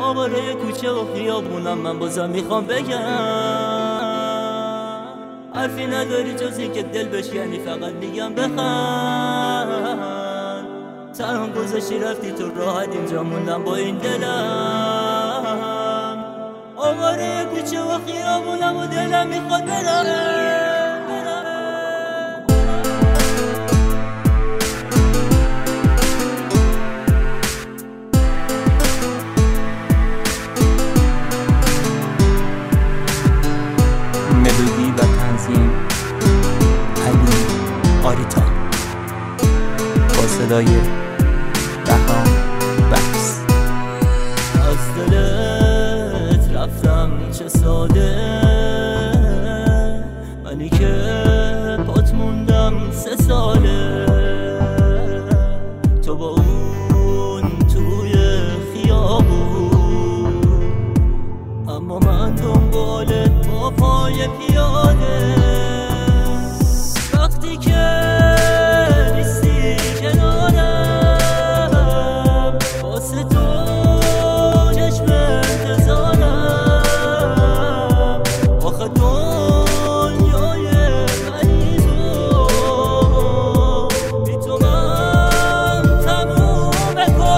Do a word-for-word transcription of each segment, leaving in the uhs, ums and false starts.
آواره کوچه و خیابونم من بازم میخوام بگم حرفی نداری جز این که دل بشکنی فقط میگم بخند تنها گذاشتی رفتی تو راحت اینجا موندم با این دلم آواره کوچه و خیابونم و دلم میخواد برم ملودی و تنظیم علی آریتا با صدای بهرام بکس. از دلت رفتم چه ساده منی که پات موندم سه ساله تو با اون توی خیابون اما من دنبالت با پای پیاده وقتی که نیستی کنارم واسه تو چشم انتظارم آخه دنیای مریضو بی تو من تموم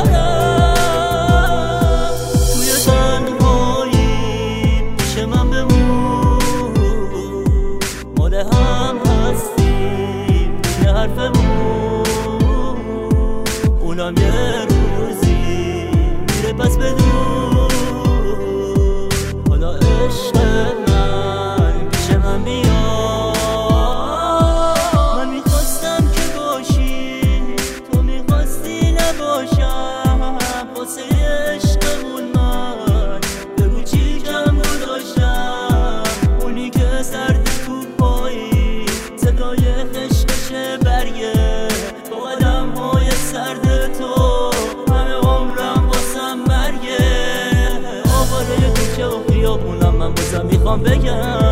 کنم توی تنهایی پیش من بمون مال هم هستیم یه حرفمون اونم یه روزی میره پس بدون حالا عشق من پیش من بیا من میخواستم که باشی تو میخواستی نباشم واسه عشقمون من بگو چی کم گذاشتم اونی که سرد تو پایی صدای خشخش برگه با قدم های سرد تو همه عمرم واسم مرگه آواره کوچه و خیابونم من بازم میخوام بگم